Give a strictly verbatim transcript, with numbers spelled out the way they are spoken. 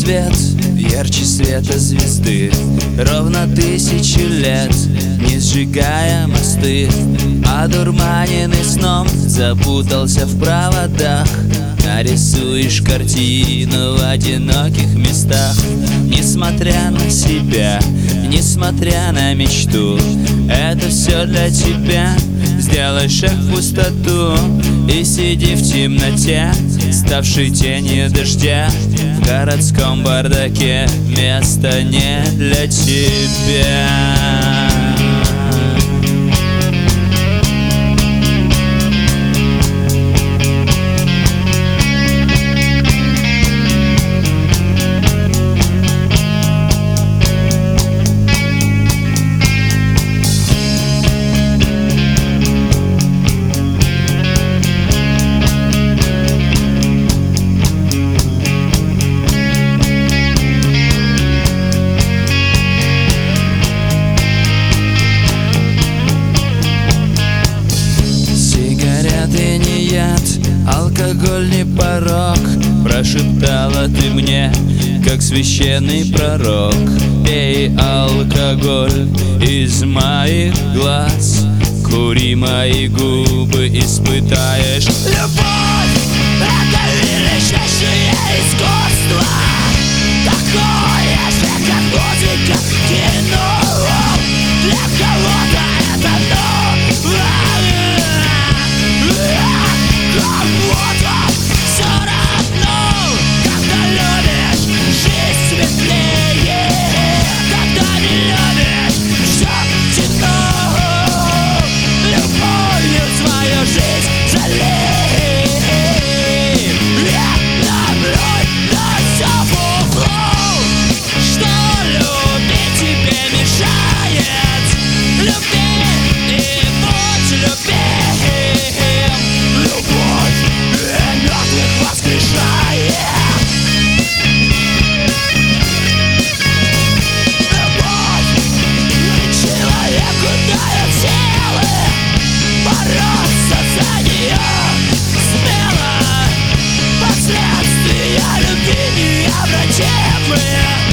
свет ярче света звезды, ровно тысячи лет, не сжигая мосты. Одурманенный сном запутался в проводах, нарисуешь картину в одиноких местах. Несмотря на себя, несмотря на мечту, это все для тебя. Сделай шаг в пустоту и сиди в темноте, ставшей тенью дождя. В городском бардаке место не для тебя. Ты не яд, алкоголь не порок, прошептала ты мне, как священный пророк. Пей алкоголь из моих глаз, кури мои губы, испытаешь любовь. Это величайшее искусство, такое же, как музыка, кино. Для кого-то это новое, кому-то все равно. Когда любишь, жизнь светлее, когда не любишь, все темно. Любовью свою жизнь залей. Я наблюдаю все в углу, что любить тебе мешает. Люби и будь любим. Любовь мертвых воскрешает. Любовь человеку дает силы бороться за нее смело. Последствия любви необратимые.